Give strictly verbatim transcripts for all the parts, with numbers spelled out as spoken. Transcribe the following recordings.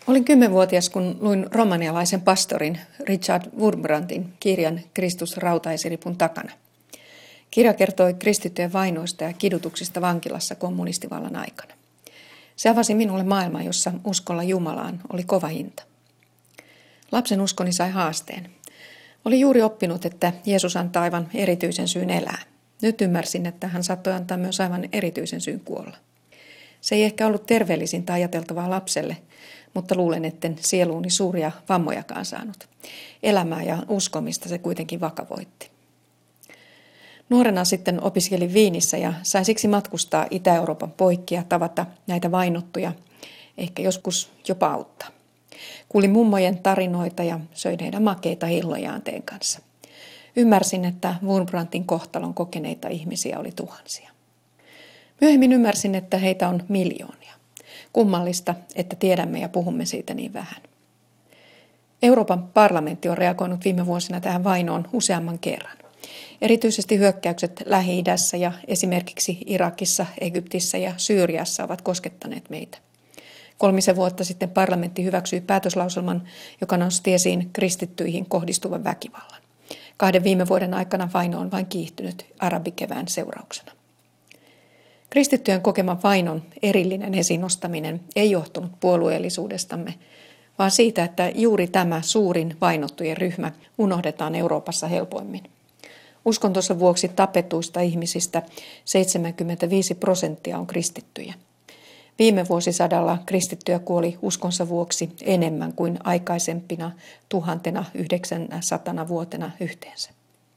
Olin kymmenvuotias, kun luin romanialaisen pastorin Richard Wurmbrandin kirjan Kristus rautaesiripun takana. Kirja kertoi kristittyjen vainoista ja kidutuksista vankilassa kommunistivallan aikana. Se avasi minulle maailman, jossa uskolla Jumalaan oli kova hinta. Lapsen uskoni sai haasteen. Olin juuri oppinut, että Jeesus antaa aivan erityisen syyn elää. Nyt ymmärsin, että hän saattoi antaa myös aivan erityisen syyn kuolla. Se ei ehkä ollut terveellisintä ajateltavaa lapselle, mutta luulen, etten sieluuni suuria vammojakaan saanut. Elämää ja uskomista se kuitenkin vakavoitti. Nuorena sitten opiskelin Viinissä ja sain siksi matkustaa Itä-Euroopan poikki ja tavata näitä vainottuja, ehkä joskus jopa auttaa. Kuulin mummojen tarinoita ja söin heidän makeita hillojaan teen kanssa. Ymmärsin, että Wurmbrandin kohtalon kokeneita ihmisiä oli tuhansia. Myöhemmin ymmärsin, että heitä on miljoonia. Kummallista, että tiedämme ja puhumme siitä niin vähän. Euroopan parlamentti on reagoinut viime vuosina tähän vainoon useamman kerran. Erityisesti hyökkäykset Lähi-idässä ja esimerkiksi Irakissa, Egyptissä ja Syyriassa ovat koskettaneet meitä. Kolmisen vuotta sitten parlamentti hyväksyi päätöslauselman, joka nosti esiin kristittyihin kohdistuvan väkivallan. Kahden viime vuoden aikana vaino on vain kiihtynyt arabikevään seurauksena. Kristittyjen kokeman vainon erillinen esiin nostaminen ei johtunut puolueellisuudestamme, vaan siitä, että juuri tämä suurin vainottujen ryhmä unohdetaan Euroopassa helpoimmin. Uskontonsa vuoksi tapetuista ihmisistä seitsemänkymmentäviisi prosenttia on kristittyjä. Viime vuosisadalla kristittyjä kuoli uskonsa vuoksi enemmän kuin aikaisempina tuhantena yhdeksänsatana vuotena yhteensä.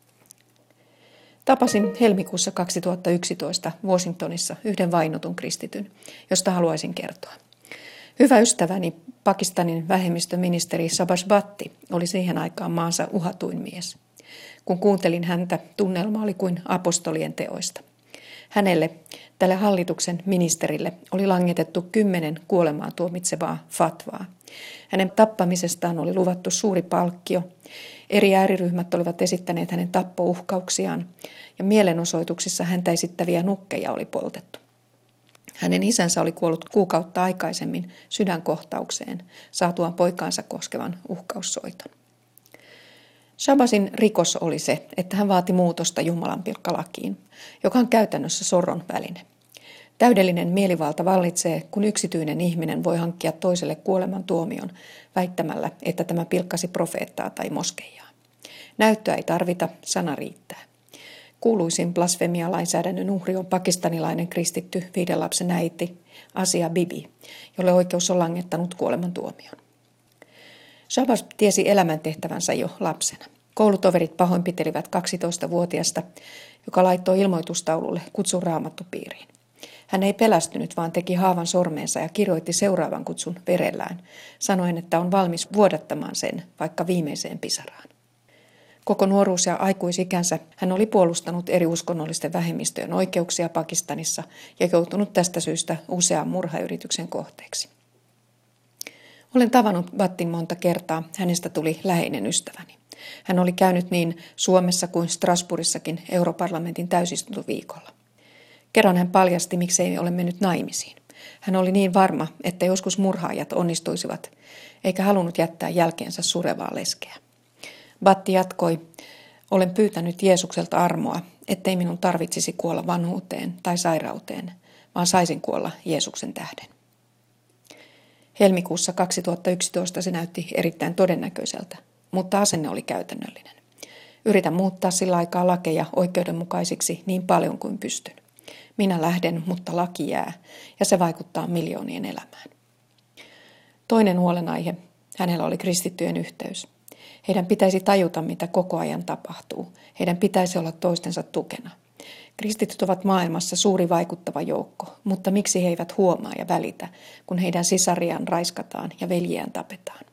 Tapasin helmikuussa kaksituhattayksitoista Washingtonissa yhden vainotun kristityn, josta haluaisin kertoa. Hyvä ystäväni, Pakistanin vähemmistöministeri Shahbaz Bhatti, oli siihen aikaan maansa uhatuin mies. Kun kuuntelin häntä, tunnelma oli kuin apostolien teoista. Hänelle, tälle hallituksen ministerille, oli langetettu kymmenen kuolemaan tuomitsevaa fatvaa. Hänen tappamisestaan oli luvattu suuri palkkio. Eri ääriryhmät olivat esittäneet hänen tappouhkauksiaan ja mielenosoituksissa häntä esittäviä nukkeja oli poltettu. Hänen isänsä oli kuollut kuukautta aikaisemmin sydänkohtaukseen saatuaan poikaansa koskevan uhkaussoiton. Shahbazin rikos oli se, että hän vaati muutosta Jumalan pilkkalakiin, joka on käytännössä sorron väline. Täydellinen mielivalta vallitsee, kun yksityinen ihminen voi hankkia toiselle kuoleman tuomion väittämällä, että tämä pilkkasi profeettaa tai moskeijaa. Näyttöä ei tarvita, sana riittää. Kuuluisin blasfemia-lainsäädännön uhri on pakistanilainen kristitty viiden lapsen äiti Asia Bibi, jolle oikeus on langettanut kuoleman tuomion. Shahbaz tiesi elämäntehtävänsä jo lapsena. Koulutoverit pahoinpitelivät kaksitoistavuotiasta, joka laittoi ilmoitustaululle kutsun raamattupiiriin. Hän ei pelästynyt, vaan teki haavan sormeensa ja kirjoitti seuraavan kutsun verellään, sanoen, että on valmis vuodattamaan sen vaikka viimeiseen pisaraan. Koko nuoruus- ja aikuisikänsä hän oli puolustanut eri uskonnollisten vähemmistöjen oikeuksia Pakistanissa ja joutunut tästä syystä usean murhayrityksen kohteeksi. Olen tavannut Bhattin monta kertaa, hänestä tuli läheinen ystäväni. Hän oli käynyt niin Suomessa kuin Strasbourgissakin europarlamentin täysistuntoviikolla. Kerran hän paljasti, miksei ole mennyt naimisiin. Hän oli niin varma, että joskus murhaajat onnistuisivat, eikä halunnut jättää jälkeensä surevaa leskeä. Bhatti jatkoi, olen pyytänyt Jeesukselta armoa, ettei minun tarvitsisi kuolla vanhuuteen tai sairauteen, vaan saisin kuolla Jeesuksen tähden. Helmikuussa kaksituhattayksitoista se näytti erittäin todennäköiseltä, mutta asenne oli käytännöllinen. Yritän muuttaa sillä aikaa lakeja oikeudenmukaisiksi niin paljon kuin pystyn. Minä lähden, mutta laki jää, ja se vaikuttaa miljoonien elämään. Toinen huolenaihe, hänellä oli kristittyjen yhteys. Heidän pitäisi tajuta, mitä koko ajan tapahtuu. Heidän pitäisi olla toistensa tukena. Kristityt ovat maailmassa suuri vaikuttava joukko, mutta miksi he eivät huomaa ja välitä, kun heidän sisariaan raiskataan ja veljiään tapetaan?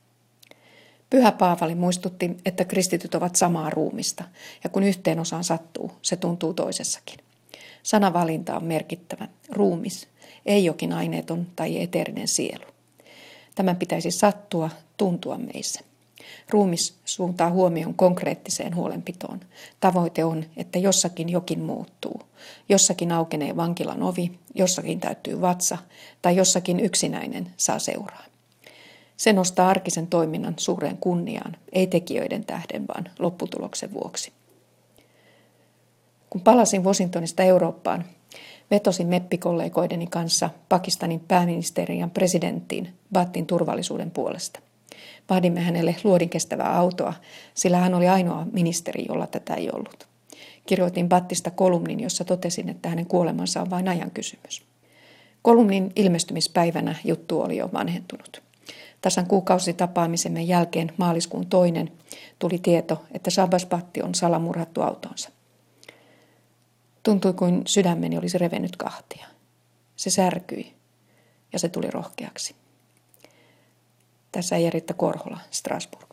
Pyhä Paavali muistutti, että kristityt ovat samaa ruumista, ja kun yhteen osaan sattuu, se tuntuu toisessakin. Sanavalinta on merkittävä. Ruumis, ei jokin aineeton tai eteerinen sielu. Tämän pitäisi sattua, tuntua meissä. Ruumis suuntaa huomion konkreettiseen huolenpitoon. Tavoite on, että jossakin jokin muuttuu. Jossakin aukenee vankilan ovi, jossakin täyttyy vatsa tai jossakin yksinäinen saa seuraa. Se nostaa arkisen toiminnan suureen kunniaan, ei tekijöiden tähden, vaan lopputuloksen vuoksi. Kun palasin Washingtonista Eurooppaan, vetosin meppikollegoideni kanssa Pakistanin pääministerin ja presidenttiin Bhattin turvallisuuden puolesta. Vaadimme hänelle luodinkestävää autoa, sillä hän oli ainoa ministeri, jolla tätä ei ollut. Kirjoitin Bhattista kolumnin, jossa totesin, että hänen kuolemansa on vain ajan kysymys. Kolumnin ilmestymispäivänä juttu oli jo vanhentunut. Tasan kuukausi tapaamisemme jälkeen maaliskuun toinen tuli tieto, että Shahbaz Bhatti on salamurhattu autonsa. Tuntui kuin sydämeni olisi revennyt kahtia. Se särkyi ja se tuli rohkeaksi. Tässä Eija-Riitta Korhola, Strasbourg.